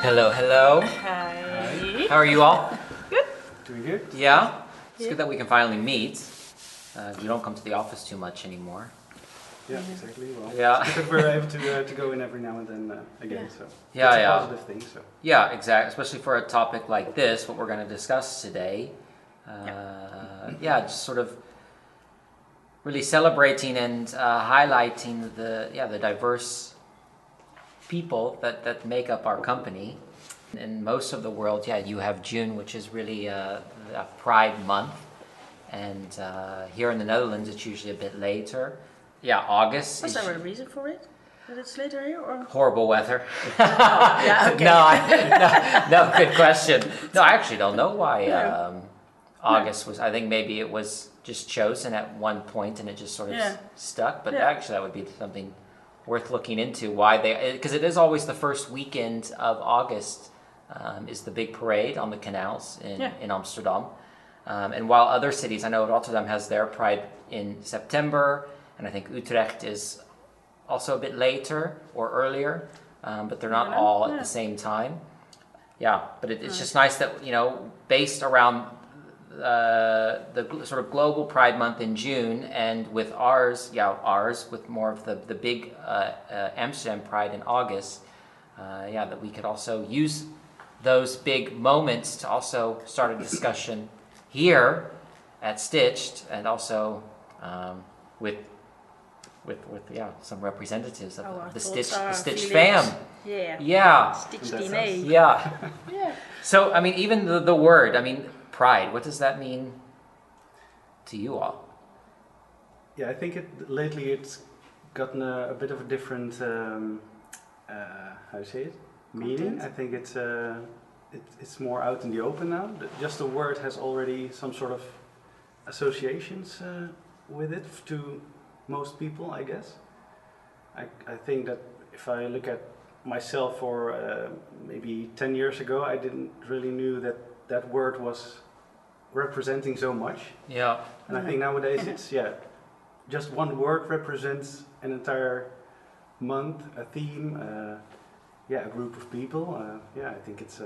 Hello, hello. Hi. How are you all? Good. Doing good? Yeah? It's Yeah. good that we can finally meet. You don't come to the office too much anymore. Yeah, exactly. Well, Yeah. it's good that we're able to go in every now and then again, Yeah. so Yeah, it's a yeah. positive thing. So Yeah, exactly. Especially for a topic like this, what we're going to discuss today. Yeah, just sort of really celebrating and highlighting the diverse people that make up our company. In most of the world, you have June, which is really a Pride month. And here in the Netherlands, it's usually a bit later. Yeah, August. Was there a reason for it? That it's later here, or? Horrible weather. Yeah, okay. No, good question. No, I actually don't know why No. August was. I think maybe it was just chosen at one point and it just sort of stuck. But Yeah. actually, that would be something worth looking into. Why they? Because it is always the first weekend of August. Is the big parade on the canals in Amsterdam. And while other cities, I know Rotterdam has their Pride in September, and I think Utrecht is also a bit later or earlier, but they're not all at the same time. Yeah, but it's just nice that, based around the sort of global Pride month in June, and with ours with more of the big Amsterdam Pride in August, that we could also use those big moments to also start a discussion here at Stitched, and also with some representatives of the Stitched fam. Yeah. Stitched That's DNA. Yeah. Yeah. So, I mean, even the word, pride, what does that mean to you all? yeah, I think lately it's gotten a bit of a different how do you say it? Meaning. Content? I think it's more out in the open now. Just the word has already some sort of associations with it to most people, I guess. I think that if I look at myself, or maybe 10 years ago, I didn't really knew that word was representing so much. Yeah. And I think nowadays it's, just one word represents an entire month, a theme, a group of people. I think it's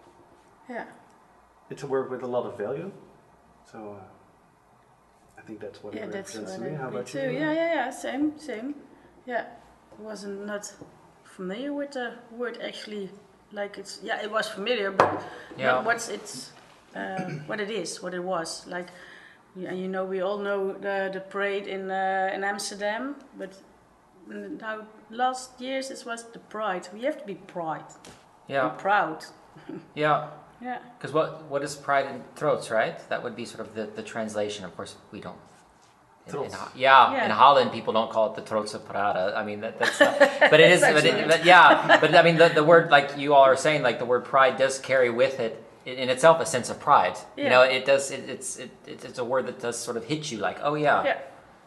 a word with a lot of value. So I think that's what it That's represents what to me. How me about too. you? Yeah, same. Yeah, wasn't not familiar with the word actually. Like it's it was familiar, but what's it's what it is, what it was like. We all know the parade in Amsterdam, but now last years it was the Pride. We have to be pride. Yeah. Be proud. Yeah. Yeah. Because what is pride in throats, right? That would be sort of the translation. Of course, we don't. Trots. In Holland, people don't call it the Trotse Parade. I mean, that's not, but it is. But I mean, the word, like you all are saying, like the word pride does carry with it in itself a sense of pride. Yeah. It does. It's a word that does sort of hit you, like, oh yeah.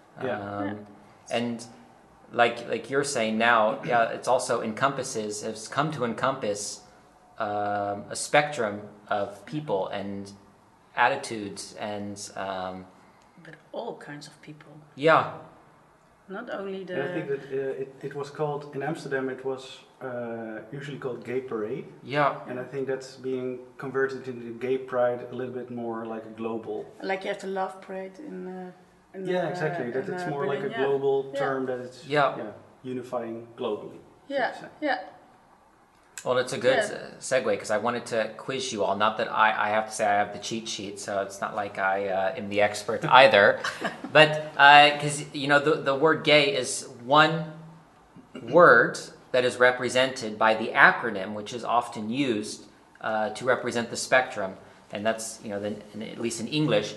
And like you're saying now, it's also it's come to encompass a spectrum of people and attitudes and But all kinds of people. yeah. Not only the. And I think that it was called, in Amsterdam, it was usually called Gay Parade. Yeah. And I think that's being converted into Gay Pride a little bit more like a global. Like you have the love parade in Exactly. That it's more like a Berlin, global term that it's unifying globally. so to say. Yeah. Well, it's a good segue, because I wanted to quiz you all. Not that I have to say I have the cheat sheet, so it's not like I am the expert either. But because the word gay is one word that is represented by the acronym, which is often used to represent the spectrum, and that's at least in English,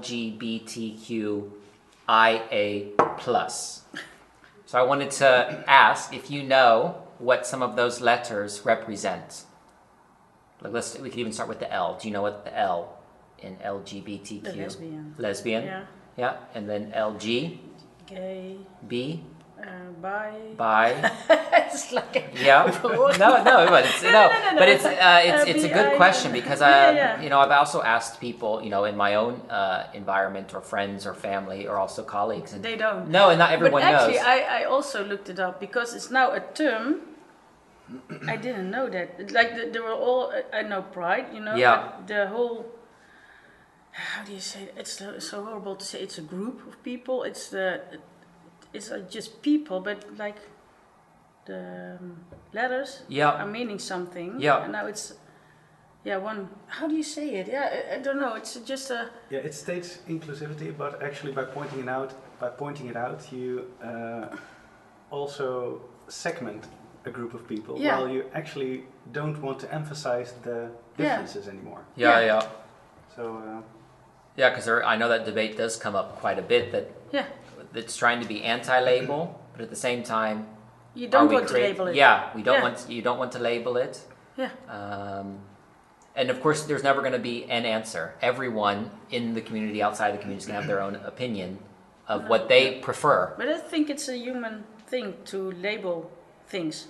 LGBTQIA+. So I wanted to ask if you know what some of those letters represent. Like we could even start with the L. Do you know what the L in LGBTQ? The lesbian. Lesbian. Yeah. And then LG. Gay. B. Bi. It's like but it's a good question, because I've also asked people in my own environment, or friends or family, or also colleagues, and they don't. No, and not everyone but actually, knows. I also looked it up, because it's now a term I didn't know that. Like they were all, I know Pride, you know. Yeah. But the whole, how do you say it? It's so horrible to say. It's a group of people. It's just people, but like the letters are meaning something. Yeah. And now it's one. How do you say it? Yeah, I don't know. It's just a. Yeah, it states inclusivity, but actually by pointing it out, you also segment a group of people. Yeah. While you actually don't want to emphasize the differences anymore. Yeah. So. Yeah, because I know that debate does come up quite a bit. That it's trying to be anti-label, but at the same time, you don't want to label it. Yeah, we don't want. You don't want to label it. Yeah. And of course, there's never going to be an answer. Everyone in the community, outside the community, is going to have their own opinion of what they prefer. But I think it's a human thing to label things.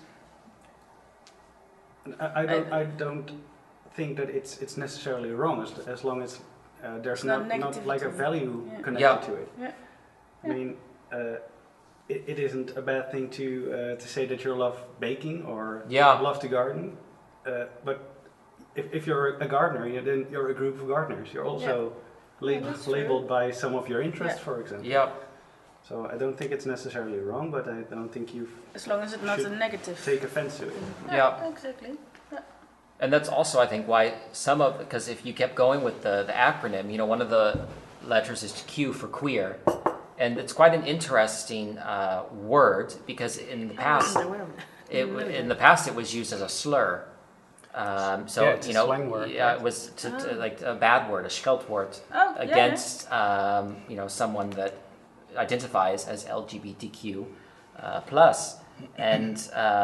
I don't think that it's necessarily wrong as long as there's not like a value connected to it. Yeah. I mean, it isn't a bad thing to say that you love baking or love to garden, but if you're a gardener, then you're a group of gardeners. You're also labeled by some of your interests, for example. Yeah. So I don't think it's necessarily wrong, but I don't think you. As long as it's not a negative. Take offense to it. Yeah. Exactly. Yeah. And that's also, I think, why because if you kept going with the acronym, you know, one of the letters is Q for queer. And it's quite an interesting word because in the past, it was used as a slur. It's you know, a slang word, it was like a bad word, a scheldwoord against you know, someone that identifies as LGBTQ plus. And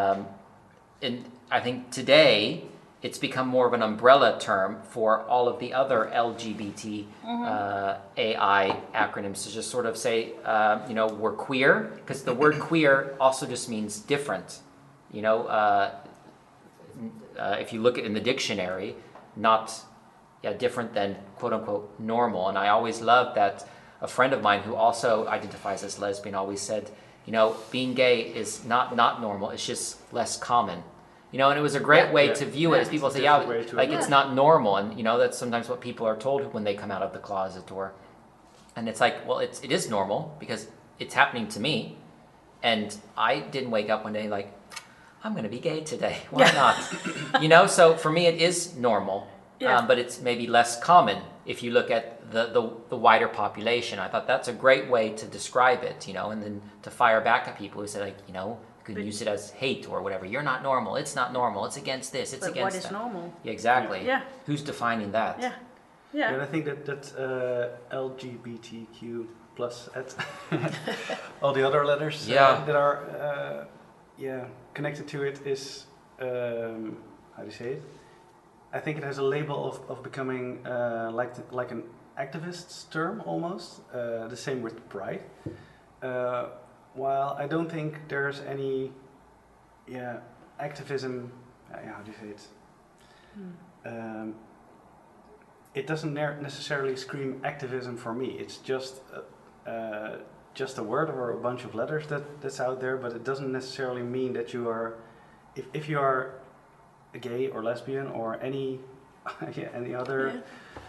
I think today it's become more of an umbrella term for all of the other LGBT AI acronyms to just sort of say, you know, we're queer, because the word queer also just means different. You know, if you look at in the dictionary, not different than quote unquote normal. And I always loved that a friend of mine who also identifies as lesbian always said, you know, being gay is not normal, it's just less common. You know, and it was a great way to view it, as people say, it's not normal. And, you know, that's sometimes what people are told when they come out of the closet. And it's like, well, it is normal because it's happening to me. And I didn't wake up one day like, I'm going to be gay today. Why not? You know, so for me, it is normal. But it's maybe less common if you look at the wider population. I thought that's a great way to describe it, you know, and then to fire back at people who say, like, you know, you can use it as hate or whatever. You're not normal. It's not normal. It's against this. It's against that. What is normal? Yeah, exactly. Yeah. Who's defining that? Yeah. And I think that LGBTQ plus all the other letters that are connected to it is how do you say it? I think it has a label of becoming like an activist's term almost. The same with pride. While I don't think there's any activism, how do you say it? It doesn't necessarily scream activism for me. It's just a word or a bunch of letters that's out there, but it doesn't necessarily mean that you are, if you are a gay or lesbian or any other,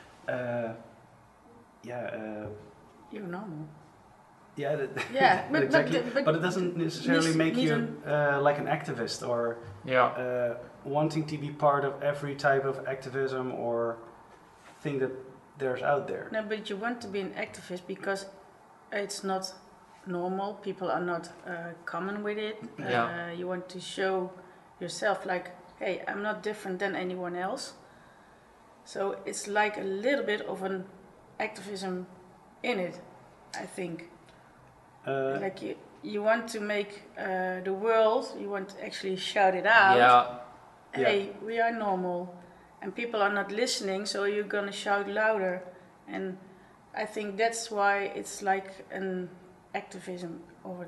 you're normal. But exactly. But it doesn't necessarily make you like an activist or wanting to be part of every type of activism or thing that there's out there. No, but you want to be an activist because it's not normal. People are not common with it. You want to show yourself like, hey, I'm not different than anyone else. So it's like a little bit of an activism in it, I think. Like you want to make the world, you want to actually shout it out. Hey, we are normal, and people are not listening, so you're gonna shout louder. And I think that's why it's like an activism over.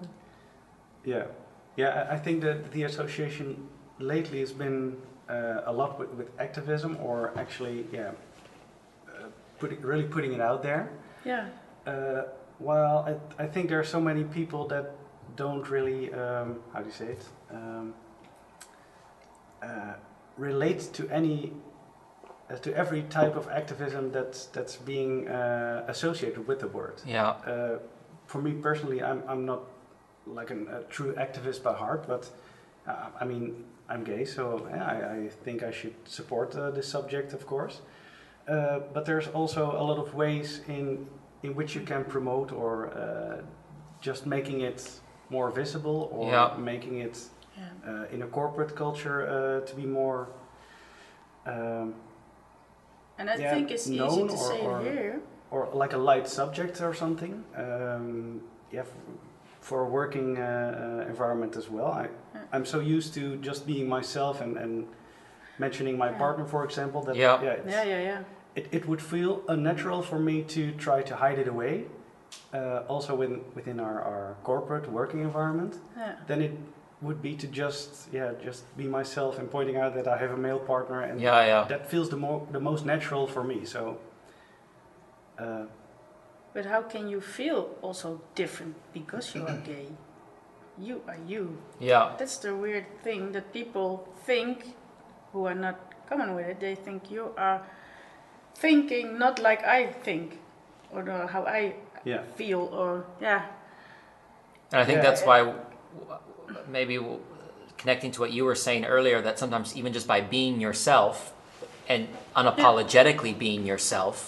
I think that the association lately has been a lot with activism, or actually, really putting it out there. While I think there are so many people that don't really, how do you say it? relate to to every type of activism that's being associated with the word. Yeah. For me personally, I'm not like a true activist by heart, but I mean, I'm gay, so I think I should support this subject, of course. But there's also a lot of ways in which you can promote or just making it more visible or making it in a corporate culture to be more and I think it's easy to say here. Or like a light subject or something. For a working environment as well. I'm so used to just being myself and mentioning my partner, for example. That It would feel unnatural for me to try to hide it away. Also within our corporate working environment. Then it would be to just be myself and pointing out that I have a male partner, and that feels the most natural for me. So. But how can you feel also different because you are gay? You are you. Yeah. That's the weird thing that people think, who are not common with it. They think you are thinking not like I think, or how I feel, or And I think that's why maybe connecting to what you were saying earlier, that sometimes even just by being yourself and unapologetically being yourself.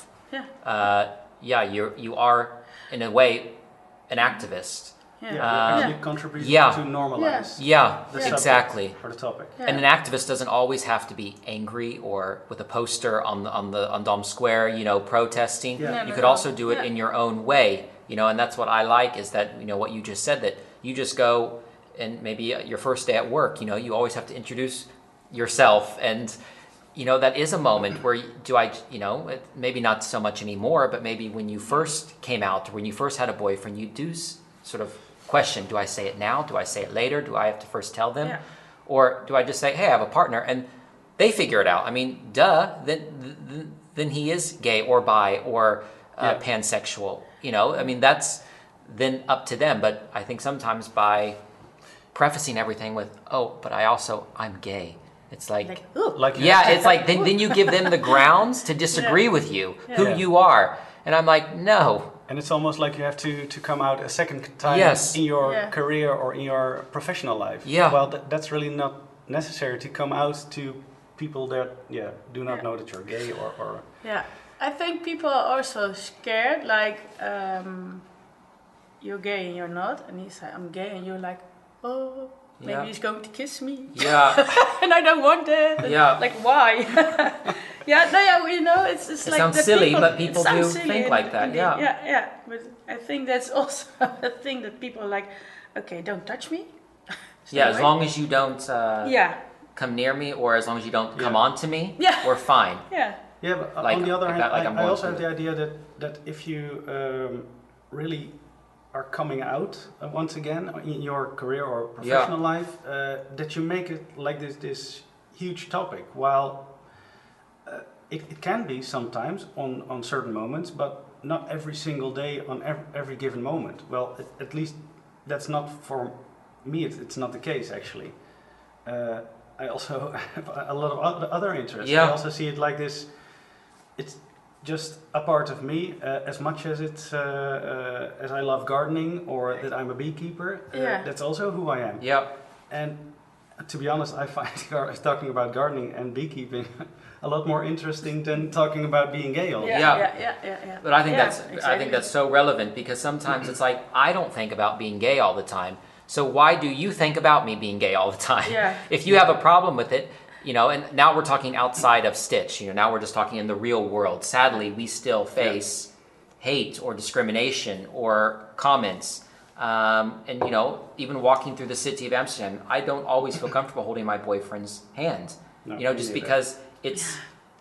You are in a way an activist. You contribute to normalize. The exactly. Or the topic. And an activist doesn't always have to be angry or with a poster on Dom Square, protesting. You could also do it in your own way, and that's what I like is that what you just said, that you just go and maybe your first day at work, you always have to introduce yourself, and that is a moment where maybe not so much anymore, but maybe when you first came out or when you first had a boyfriend, you do sort of question, do I say it now? Do I say it later? Do I have to first tell them? Or do I just say, hey, I have a partner, and they figure it out? I mean, then he is gay or bi or pansexual, I mean, that's then up to them. But I think sometimes by prefacing everything with, but I'm gay. It's it's like then you give them the grounds to disagree with you, who you are. And I'm like, no. And it's almost like you have to come out a second time in your career or in your professional life. Yeah. Well, that's really not necessary to come out to people that do not know that you're gay or. Yeah, I think people are also scared, like you're gay and you're not, and he's like, I'm gay, and you're like, oh. Maybe he's going to kiss me. Yeah. And I don't want that. Yeah. Like, why? It's it like... sounds silly, but people do think like that, Yeah. But I think that's also a thing that people are like, okay, don't touch me. As long as you don't come near me, or as long as you don't come on to me, we're fine. Yeah. Yeah, but on the other hand, I also have the idea that if you really are coming out once again in your career or professional life, that you make it like this huge topic, while it can be sometimes on certain moments, but not every single day on every given moment. Well, at least that's not for me, it's not the case actually. I also have a lot of other interests. I also see it like this, it's just a part of me, as much as it's as I love gardening or that I'm a beekeeper. That's also who I am. And to be honest, I find talking about gardening and beekeeping a lot more interesting than talking about being gay all the time. But I think I think that's so relevant, because sometimes it's like, I don't think about being gay all the time, so why do you think about me being gay all the time? If you have a problem with it, and now we're talking outside of Stitch, now we're just talking in the real world. Sadly, we still face hate or discrimination or comments. And even walking through the city of Amsterdam, I don't always feel comfortable holding my boyfriend's hand, just because it's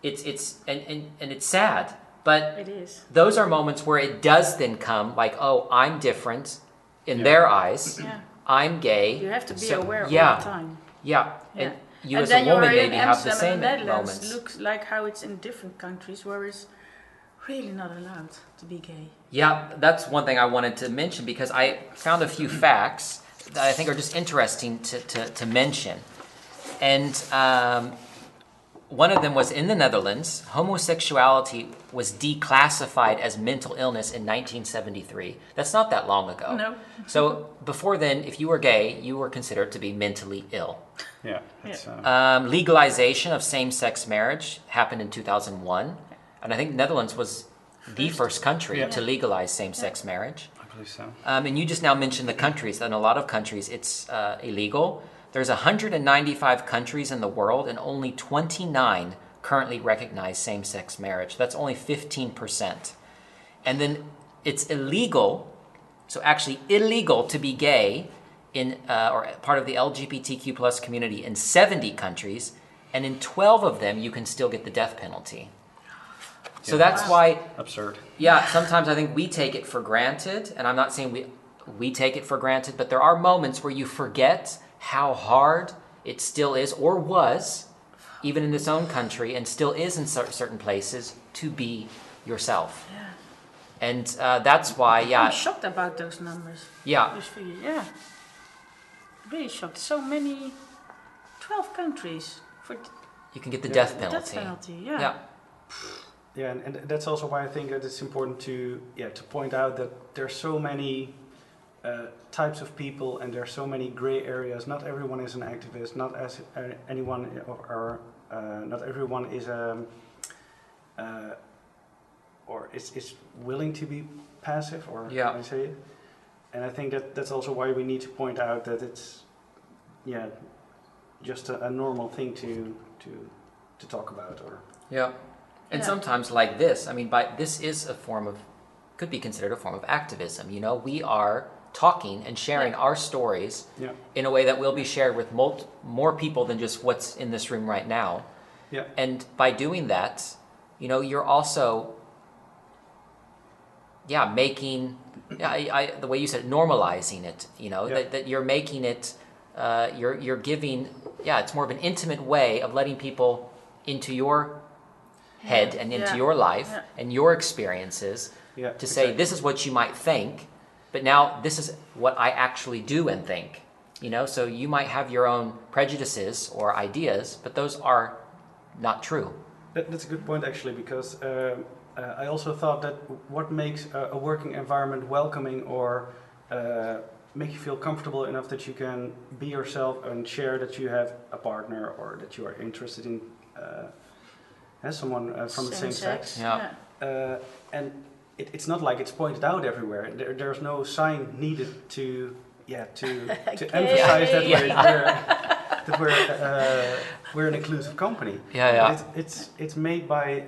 sad. But it is. Those are moments where it does then come like, oh, I'm different in their eyes. I'm gay. You have to be aware all the time. And you as a woman maybe have the same moments. It looks like how it's in different countries where it's really not allowed to be gay. Yeah, that's one thing I wanted to mention, because I found a few facts that I think are just interesting to mention. And one of them was in the Netherlands. Homosexuality was declassified as mental illness in 1973. That's not that long ago. No. So before then, if you were gay, you were considered to be mentally ill. Yeah. It's, Legalization of same-sex marriage happened in 2001. And I think Netherlands was the first country to legalize same-sex marriage. I believe so. And you just now mentioned the countries. In a lot of countries, it's illegal. There's 195 countries in the world, and only 29 currently recognize same-sex marriage. That's only 15%. And then it's illegal, so actually illegal to be gay in or part of the LGBTQ plus community in 70 countries, and in 12 of them you can still get the death penalty. So that's why... Absurd. Yeah, sometimes I think we take it for granted, and I'm not saying we take it for granted, but there are moments where you forget how hard it still is, or was, even in its own country, and still is in certain places, to be yourself. Yeah. And that's why, I'm shocked about those numbers. Yeah. Those figures, yeah. Really shocked. So many, 12 countries for you can get the death penalty. Death penalty, yeah. Yeah. Yeah, and that's also why I think that it's important to point out that there's so many types of people, and there are so many gray areas. Not everyone is an activist. Not anyone, or not everyone is or is willing to be passive, or how do I say it? And I think that's also why we need to point out that it's just a normal thing to talk about, or And sometimes like this, I mean, this is could be considered a form of activism. You know, we are talking and sharing our stories in a way that will be shared with more people than just what's in this room right now. Yeah. And by doing that, you know, you're also, making, the way you said, normalizing it. You know, that you're making it, you're giving, it's more of an intimate way of letting people into your head and into your life and your experiences to say, this is what you might think, but now this is what I actually do and think. You know, so you might have your own prejudices or ideas, but those are not true. That's a good point, actually, because I also thought that what makes a working environment welcoming or make you feel comfortable enough that you can be yourself and share that you have a partner or that you are interested in someone from the same sex. And it's not like it's pointed out everywhere. There's no sign needed to emphasize that we're an inclusive company. But it's made by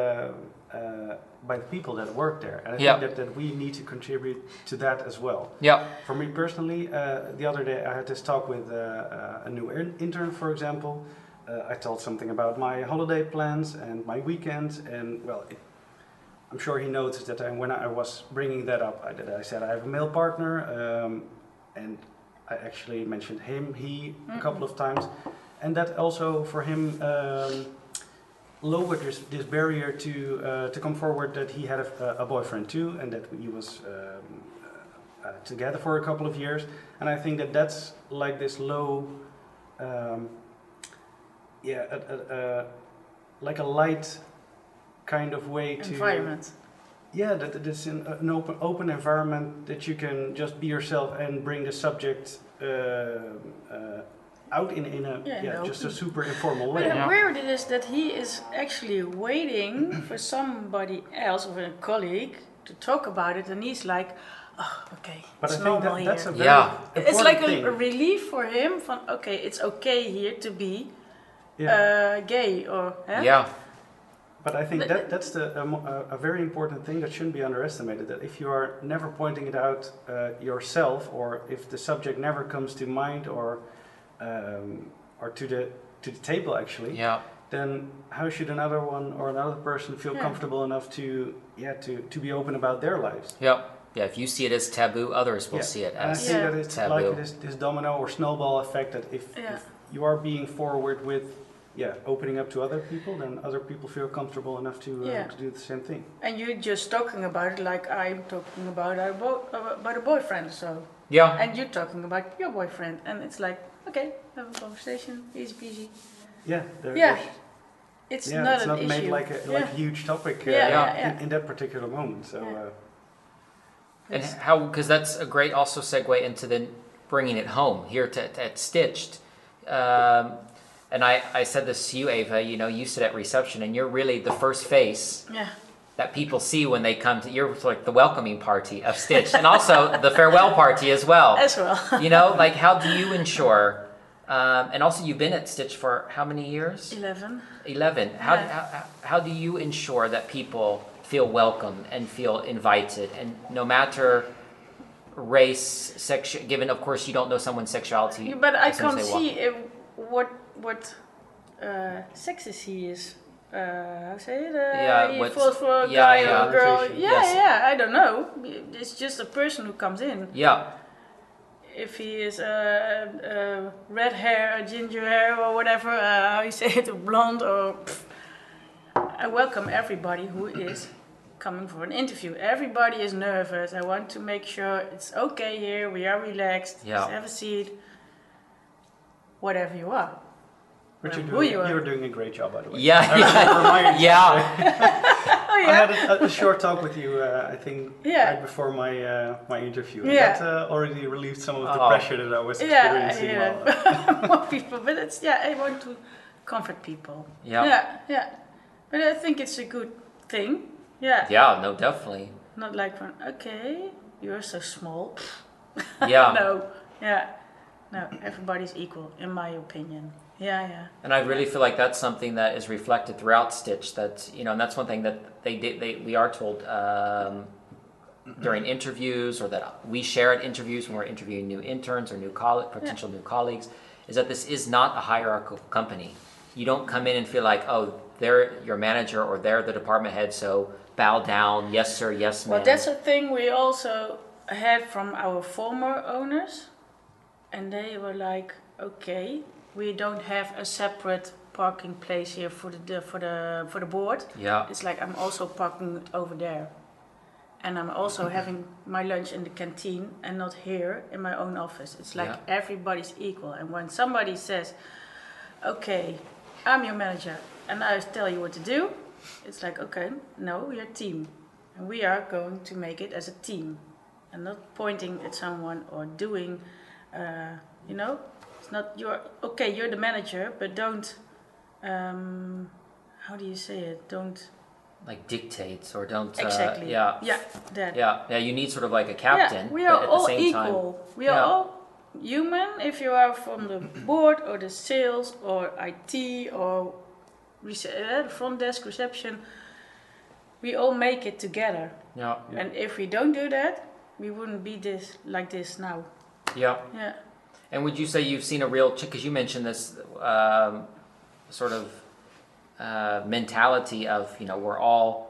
the people that work there, and I think that we need to contribute to that as well. For me personally, the other day I had this talk with a new intern, for example. I told something about my holiday plans and my weekends, and I'm sure he noticed that when I was bringing that up, I said I have a male partner, and I actually mentioned he a couple of times, and that also for him lowered this barrier to come forward that he had a boyfriend too, and that he was together for a couple of years, and I think that's like this low. Like a light kind of way to environment. That it's an open environment that you can just be yourself and bring the subject out in a just a super informal way. But weird it is that he is actually waiting for somebody else or a colleague to talk about it, and he's like, oh, okay, but it's I normal think that's here. a very It's like thing. a relief for him. It's okay here to be gay or But I think that's a very important thing that shouldn't be underestimated. That if you are never pointing it out yourself, or if the subject never comes to mind or to the table actually, then how should another one or another person feel comfortable enough to be open about their lives? If you see it as taboo, others will see it as taboo. And I think that it's like this domino or snowball effect that if you are being forward with opening up to other people, then other people feel comfortable enough to do the same thing. And you're just talking about it like I'm talking about a boyfriend, so. Yeah. And you're talking about your boyfriend, and it's like, okay, have a conversation, easy peasy. Yeah. It's yeah, not it's an not issue. made like a huge topic in that particular moment. So, and how, because that's a great also segue into then bringing it home here at Stitched. And I said this to you, Ava, you know, you sit at reception and you're really the first face that people see when they come to, you're like the welcoming party of Stitched and also the farewell party as well. As well. You know, like how do you ensure, and also you've been at Stitched for how many years? 11. 11. How do you ensure that people feel welcome and feel invited, and no matter race, sex, given of course you don't know someone's sexuality. But I can't see what sexist he is. How say it? He falls for a guy or a girl. I don't know. It's just a person who comes in. Yeah. If he is red hair, or ginger hair, or whatever, how you say it, or blonde, or I welcome everybody who is coming for an interview. Everybody is nervous. I want to make sure it's okay here. We are relaxed. Yeah. Just have a seat. Whatever you are. But you're doing a great job, by the way. Yeah. Oh, yeah. I had a short talk with you, I think, right before my interview. Yeah. That already relieved some of the pressure that I was experiencing. More people, but it's I want to comfort people. Yeah. But I think it's a good thing. Yeah. Yeah. No, definitely. Not like okay, you're so small. Yeah. No. Yeah. No. Everybody's equal, in my opinion. Yeah. And I really feel like that's something that is reflected throughout Stitch. That and that's one thing that we are told during interviews, or that we share at interviews when we're interviewing new interns or potential new colleagues, is that this is not a hierarchical company. You don't come in and feel like, oh, they're your manager or they're the department head, so bow down, yes sir, yes ma'am. Well, that's a thing we also had from our former owners, and they were like, okay, we don't have a separate parking place here for the board. Yeah. It's like I'm also parking over there, and I'm also having my lunch in the canteen and not here in my own office. It's like everybody's equal, and when somebody says, okay, I'm your manager and I tell you what to do, it's like, okay, no, we're a team and we are going to make it as a team and not pointing at someone or doing, it's not you're the manager, but don't, how do you say it? Don't like dictates or don't exactly. You need sort of like a captain. Yeah, we are but at all the same equal. Time, we are all human. If you are from the board or the sales or IT or the front desk reception, we all make it together. Yeah. And if we don't do that, we wouldn't be like this now. Yeah. Yeah. And would you say you've seen a real, because you mentioned this sort of mentality of, we're all,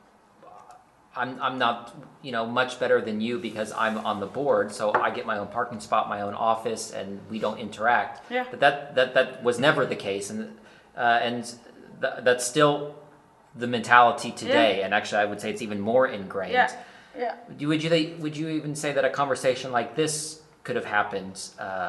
I'm not, much better than you because I'm on the board, so I get my own parking spot, my own office, and we don't interact. Yeah. But that was never the case, and that's still the mentality today. And actually, I would say it's even more ingrained. Yeah. Would you even say that a conversation like this could have happened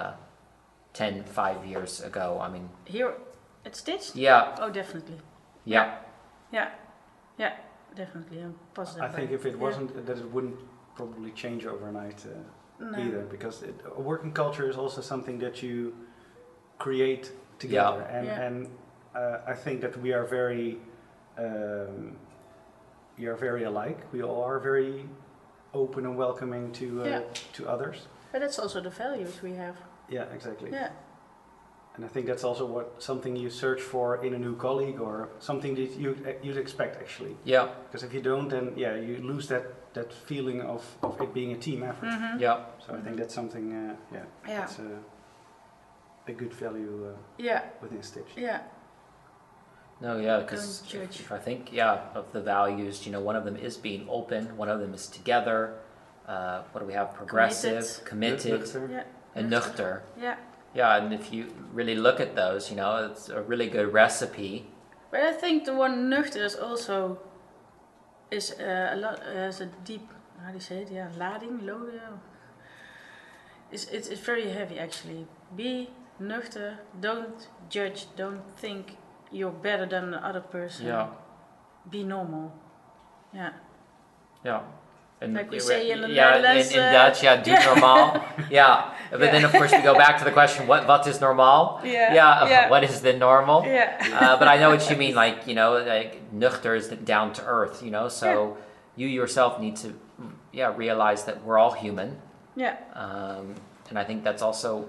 5 years ago? I mean, here at Stitched? Yeah. Oh, definitely. Yeah. Yeah, definitely. I'm positive. I think if it wasn't, that it wouldn't probably change overnight either, because a working culture is also something that you create together. And I think that we are very alike. We all are very open and welcoming to others. But that's also the values we have. Yeah, exactly. Yeah. And I think that's also something you search for in a new colleague, or something that you'd expect actually. Yeah. Because if you don't, then you lose that feeling of it being a team effort. Mm-hmm. Yeah. So I think that's something. That's a good value. Within Stitch. Yeah. No, yeah, because if I think, of the values, one of them is being open, one of them is together. What do we have? Progressive, committed, and nuchter. Yeah. Yeah, and if you really look at those, it's a really good recipe. But I think the one nuchter is also a lot has a deep, how do you say it? Yeah, lading, load. It's very heavy actually. Be nuchter, don't judge, don't think you're better than the other person. Yeah. Be normal. Yeah. Yeah. And like we say in the Netherlands. In Dutch, doe normaal. Yeah. But then, of course, we go back to the question, what is normaal? Yeah. What is the normal? Yeah. But I know what you mean, like, like nuchter is down to earth, so you yourself need to, realize that we're all human. Yeah. And I think that's also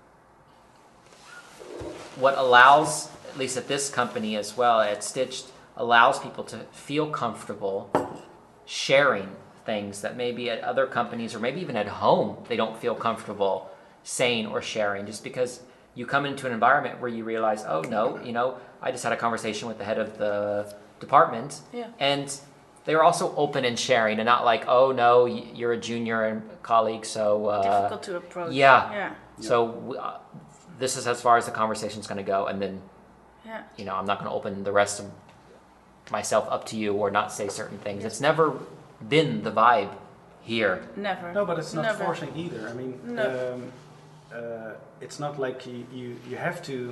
what allows, at least at this company as well, at Stitched, allows people to feel comfortable sharing things that maybe at other companies or maybe even at home they don't feel comfortable saying or sharing, just because you come into an environment where you realize, oh no, I just had a conversation with the head of the department, and they were also open and sharing, and not like, oh no, you're a junior colleague, so difficult to approach. So this is as far as the conversation's going to go, and then I'm not going to open the rest of myself up to you or not say certain things. It's never been the vibe here. Never. No, but it's not forcing either. I mean, it's not like you have to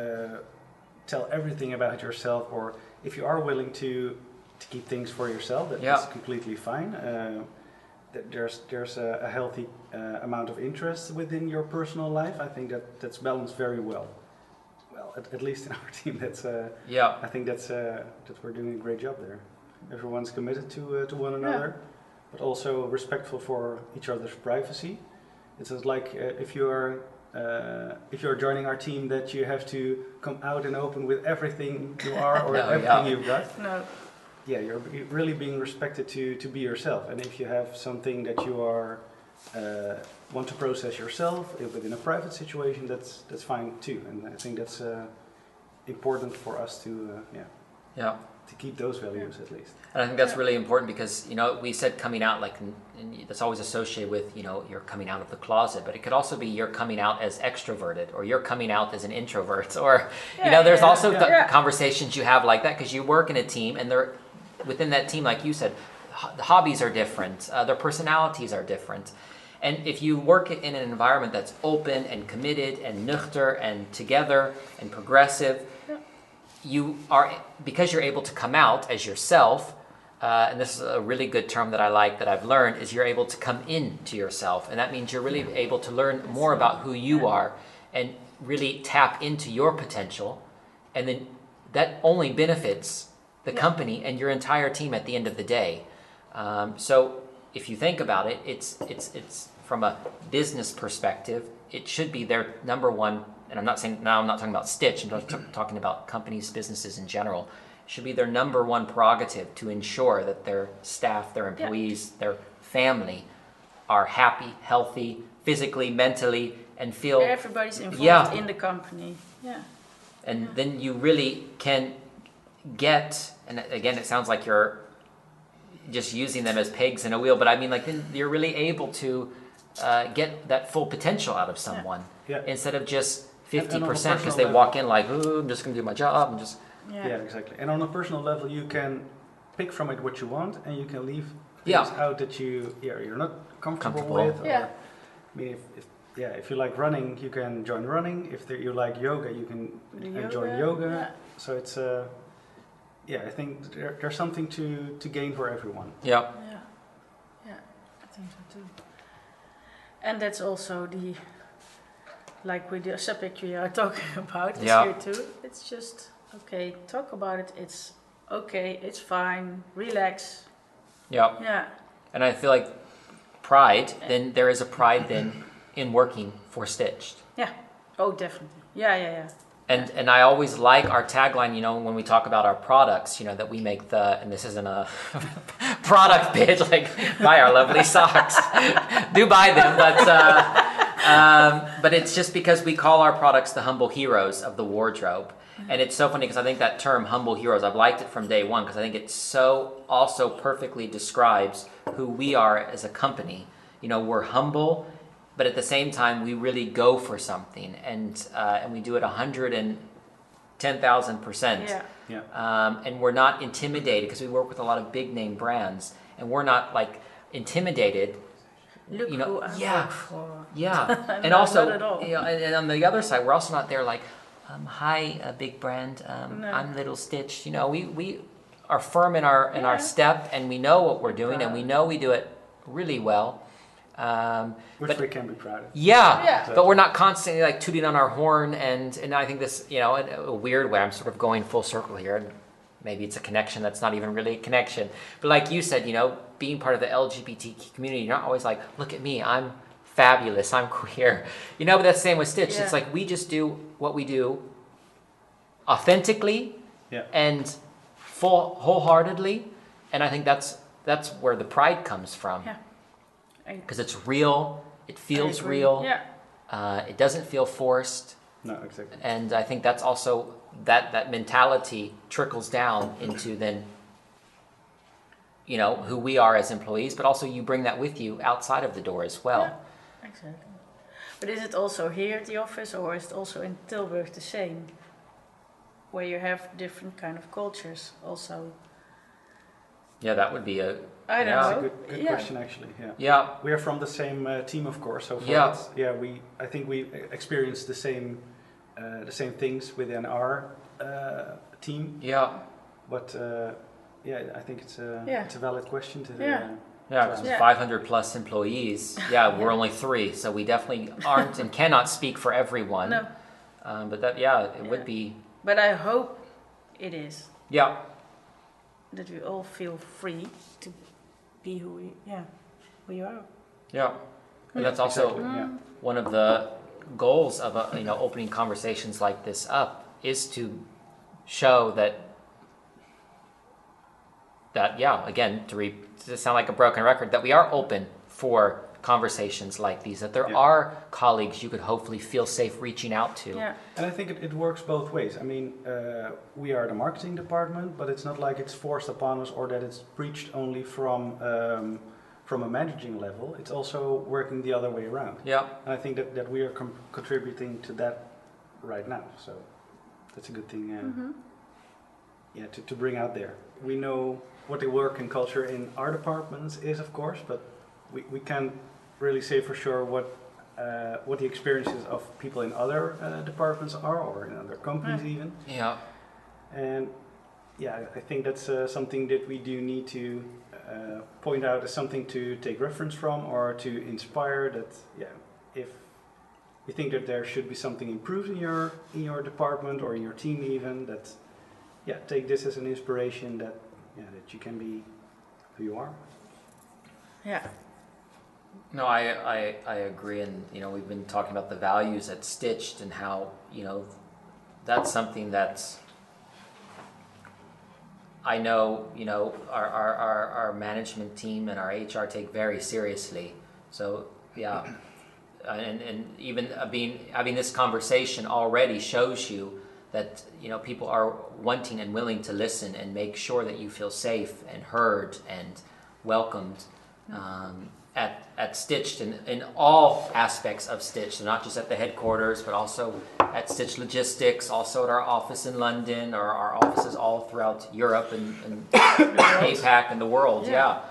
tell everything about yourself, or if you are willing to keep things for yourself, that's completely fine. There's a healthy amount of interest within your personal life. I think that's balanced very well. Well, at least in our team, I think that we're doing a great job there. Everyone's committed to one another, but also respectful for each other's privacy. It's just like if you're joining our team, that you have to come out and open with everything you are or everything you've got. No. Yeah, you're really being respected to be yourself. And if you have something that you are want to process yourself within a private situation, that's fine too. And I think that's important for us to keep those values at least. And I think that's really important because, we said coming out, like, and that's always associated with, you're coming out of the closet, but it could also be you're coming out as extroverted, or you're coming out as an introvert, or, there's also conversations you have like that because you work in a team, and within that team, like you said, the hobbies are different, their personalities are different. And if you work in an environment that's open and committed and nuchter and together and progressive, you are, because you're able to come out as yourself, and this is a really good term that I like that I've learned, is you're able to come into yourself. And that means you're really able to learn more about who you are and really tap into your potential. And then that only benefits the company and your entire team at the end of the day. So if you think about it, it's from a business perspective, it should be their number one. And I'm not talking about Stitch, I'm talking about companies, businesses in general. It should be their number one prerogative to ensure that their staff, their employees, their family are happy, healthy, physically, mentally, and feel... Everybody's involved in the company. Yeah. And then you really can get, and again, it sounds like you're just using them as pegs in a wheel, but I mean, like, then you're really able to get that full potential out of someone instead of just 50% because they walk in like, oh, I'm just going to do my job. And just exactly. And on a personal level, you can pick from it what you want, and you can leave things out that you're not comfortable with. Yeah. I mean, if you like running, you can join running. If you like yoga, you can join yoga. Yeah. So it's I think there's something to gain for everyone. Yeah. Yeah, I think so too. And that's also with the subject we are talking about is here too. It's just, okay, talk about it. It's okay, it's fine, relax. Yeah. Yeah. And I feel like then there is a pride then in working for Stitched. Yeah. Oh, definitely. Yeah. And I always like our tagline, when we talk about our products, that we make and this isn't a product pitch, like buy our lovely socks. Do buy them, but it's just because we call our products the humble heroes of the wardrobe. And it's so funny because I think that term humble heroes, I've liked it from day one because I think it so also perfectly describes who we are as a company. We're humble, but at the same time, we really go for something, and we do it 110,000%. Yeah. And we're not intimidated because we work with a lot of big name brands, and we're not like intimidated Look who I work for. Yeah, and also, and on the other side, we're also not there like, hi, big brand, I'm Little Stitch. We are firm in our step, and we know what we're doing, and we know we do it really well. Which we can be proud of. Yeah. But we're not constantly like tooting on our horn, and I think this, in a weird way, I'm sort of going full circle here, and maybe it's a connection that's not even really a connection. But like you said, being part of the LGBT community, you're not always like, look at me, I'm fabulous, I'm queer. But that's the same with Stitch. It's like we just do what we do authentically and wholeheartedly, and I think that's where the pride comes from. Yeah. Because it's real, it feels real, it doesn't feel forced. No, exactly. And I think that's also, that mentality trickles down into then, who we are as employees, but also you bring that with you outside of the door as well. Yeah, exactly. But is it also here at the office, or is it also in Tilburg the same? Where you have different kind of cultures also? Yeah, that would be I don't know. That's a good question, actually. Yeah. We are from the same team, of course. So I think we experience the same things within our team. Yeah. But I think it's a valid question to. Because with 500 plus employees, we're only 3, so we definitely aren't and cannot speak for everyone. No. But that, it would be. But I hope it is. Yeah. That we all feel free to be who you are. Yeah, and that's also one of the goals of opening conversations like this up, is to show that again, to sound like a broken record, that we are open for conversations like these, that there are colleagues you could hopefully feel safe reaching out to. Yeah. And I think it works both ways. I mean, we are the marketing department, but it's not like it's forced upon us or that it's preached only from a managing level. It's also working the other way around. Yeah. And I think that we are contributing to that right now. So that's a good thing to bring out there. We know what the work and culture in our departments is, of course, but we can't really say for sure what the experiences of people in other departments are, or in other companies even. Yeah. And I think that's something that we do need to point out as something to take reference from, or to inspire that. If you think that there should be something improved in your department or in your team, even that, take this as an inspiration that you can be who you are. Yeah. No, I agree, and we've been talking about the values at Stitched and how that's something that's, I know our management team and our HR take very seriously. So and even having this conversation already shows you that people are wanting and willing to listen and make sure that you feel safe and heard and welcomed. At Stitched in all aspects of Stitched, so not just at the headquarters, but also at Stitch Logistics, also at our office in London, or our offices all throughout Europe and APAC and the world.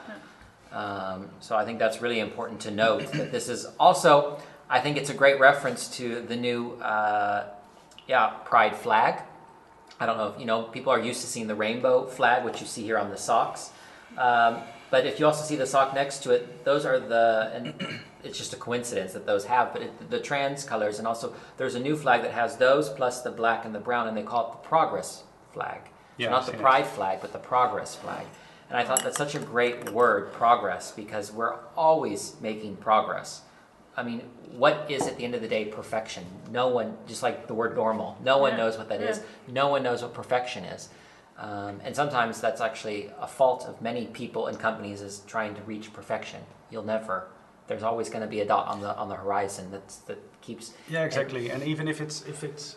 So I think that's really important to note, that this is also, I think it's a great reference to the new Pride flag. I don't know if people are used to seeing the rainbow flag, which you see here on the socks. But if you also see the sock next to it, those are and it's just a coincidence that those have, but the trans colors, and also there's a new flag that has those plus the black and the brown, and they call it the progress flag. So not the pride flag, but the progress flag. And I thought that's such a great word, progress, because we're always making progress. I mean, what is at the end of the day perfection? No one, just like the word normal, no one knows what that is. No one knows what perfection is. And sometimes that's actually a fault of many people and companies, is trying to reach perfection. You'll never. There's always going to be a dot on the horizon that keeps. Yeah, exactly. And even if it's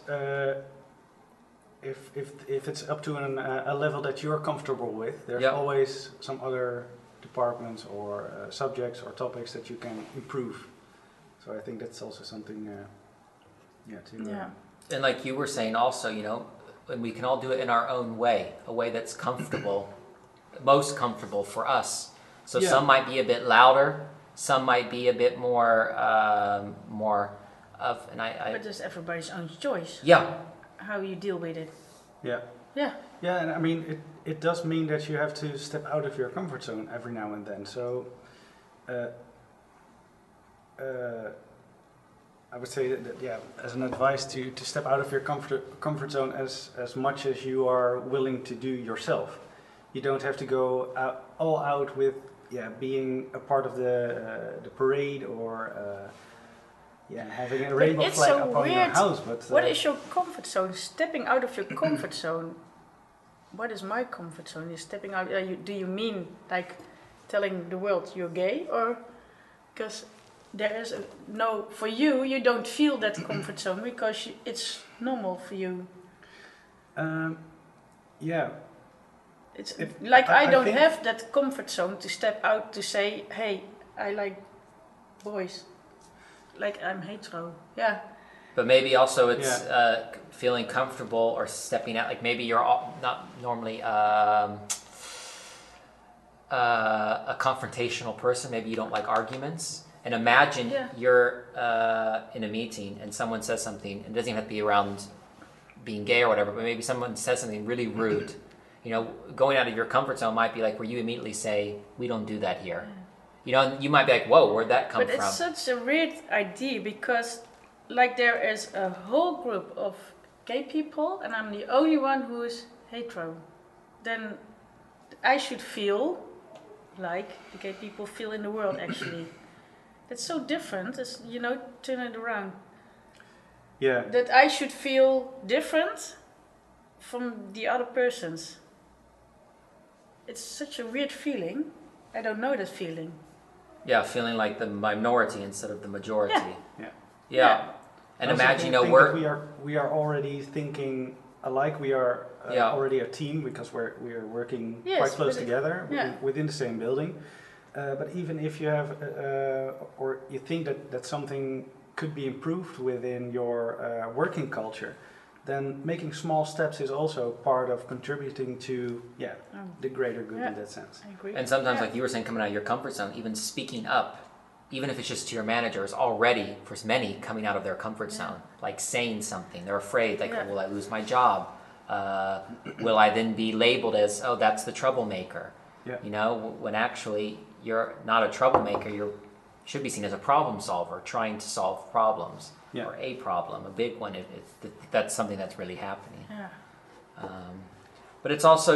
up to a level that you're comfortable with, there's always some other departments or subjects or topics that you can improve. So I think that's also something. And like you were saying, also, and we can all do it in our own way, a way that's comfortable, most comfortable for us. So some might be a bit louder, Some might be a bit more of, and But it's everybody's own choice. Yeah. How you deal with it. Yeah. Yeah. Yeah, and I mean, it does mean that you have to step out of your comfort zone every now and then. So, I would say that yeah, as an advice to step out of your comfort zone as much as you are willing to do yourself. You don't have to go all out with being a part of the parade or having a rainbow flag so up on your house. But what is your comfort zone? Stepping out of your comfort zone. What is my comfort zone? Is stepping out. Do you mean like telling the world you're gay, or because there is for you? You don't feel that comfort zone because it's normal for you. Yeah. It's I don't have that comfort zone to step out to say, hey, I like boys. Like I'm hetero. Yeah. But maybe also it's feeling comfortable or stepping out. Like maybe you're not normally a confrontational person. Maybe you don't like arguments. And imagine you're in a meeting and someone says something, and it doesn't even have to be around being gay or whatever, but maybe someone says something really rude. You know, going out of your comfort zone might be like where you immediately say, we don't do that here. You know, you might be like, whoa, where'd that come from? But it's such a weird idea because like there is a whole group of gay people and I'm the only one who is hetero. Then I should feel like the gay people feel in the world actually. It's so different, it's, turn it around. Yeah. That I should feel different from the other persons. It's such a weird feeling. I don't know that feeling. Yeah, feeling like the minority instead of the majority. Yeah. And I imagine, we are already thinking alike. We are already a team because we are working quite close together within the same building. But even if you have or you think that something could be improved within your working culture, then making small steps is also part of contributing to the greater good in that sense. I agree. And sometimes, like you were saying, coming out of your comfort zone, even speaking up, even if it's just to your manager, is already, for many, coming out of their comfort zone. Like saying something. They're afraid, like, will I lose my job? Will I then be labeled as, oh, that's the troublemaker? Yeah. You know, when actually you're not a troublemaker, you should be seen as a problem solver, trying to solve problems. Or a problem, a big one, that's something that's really happening. Yeah. But it's also,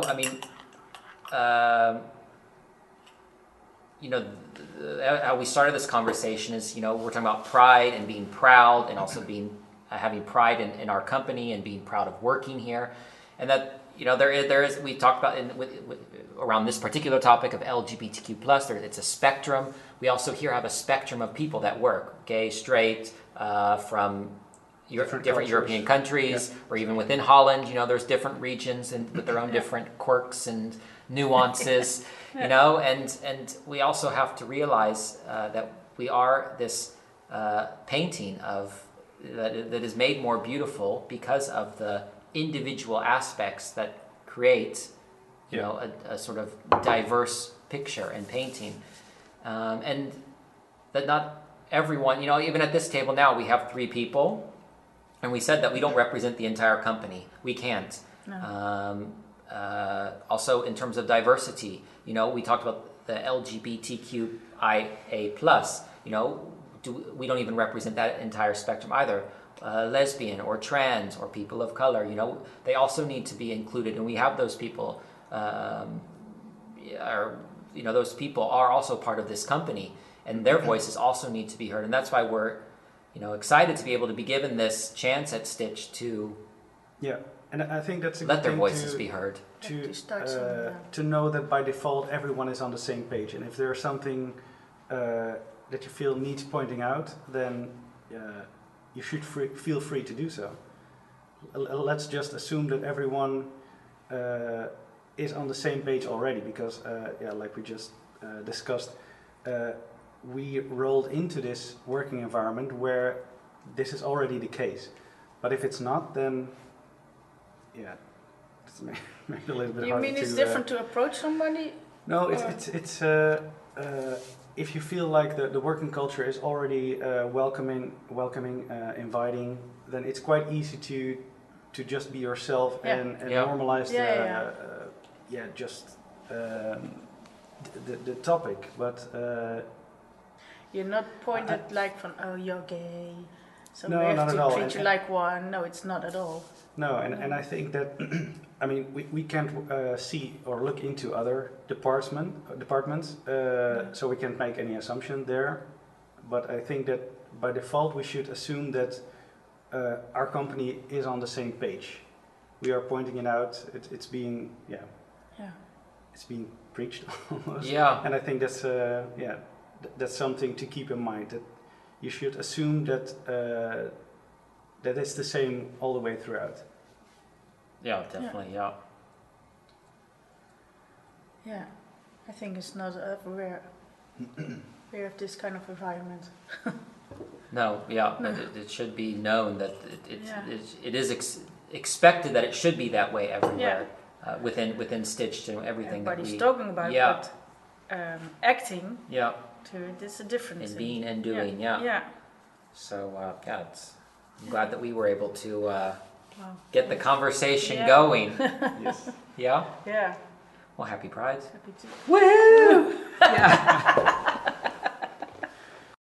how we started this conversation is, we're talking about pride and being proud and also being having pride in our company and being proud of working here. And that, there is we talked about around this particular topic of LGBTQ+, it's a spectrum. We also here have a spectrum of people that work, gay, straight, from different European countries, or even within Holland, there's different regions and with their own different quirks and nuances, and we also have to realize that we are this painting of that is made more beautiful because of the individual aspects that create, a sort of diverse picture and painting, and that not everyone, even at this table now, we have 3 people, and we said that we don't represent the entire company. We can't. No. Also, in terms of diversity, we talked about the LGBTQIA+. We don't even represent that entire spectrum either. Lesbian or trans or people of color, they also need to be included, and we have those people. Those people are also part of this company. And their voices also need to be heard, and that's why we're, excited to be able to be given this chance at Stitch to. Yeah, and I think that's a let their voices be heard. To know that by default everyone is on the same page, and if there's something that you feel needs pointing out, then you should feel free to do so. Let's just assume that everyone is on the same page already, because like we just discussed. We rolled into this working environment where this is already the case. But if it's not, then it's maybe a little bit harder to... You mean it's different to approach somebody? No, it's if you feel like the working culture is already welcoming, inviting, then it's quite easy to just be yourself and normalize the topic. But you're not pointed like from, oh, you're gay, so no, we have not to at all. treat you like one. No, it's not at all. No, and I think that, I mean, we can't see or look into other departments, so we can't make any assumption there. But I think that by default we should assume that our company is on the same page. We are pointing it out. It's being it's being preached almost. Yeah. And I think that's that's something to keep in mind. That you should assume that that it's the same all the way throughout. Yeah, definitely. Yeah. Yeah, I think it's not everywhere. We have this kind of environment. No, but it should be known that it is expected that it should be that way everywhere. Within Stitched and everything. Everybody's talking about but acting. Yeah. It's a difference. In being and doing. Yeah. So I'm glad that we were able to get the conversation going. Yes. Yeah. Yeah. Well, happy Pride. Happy to. Woo! Yeah.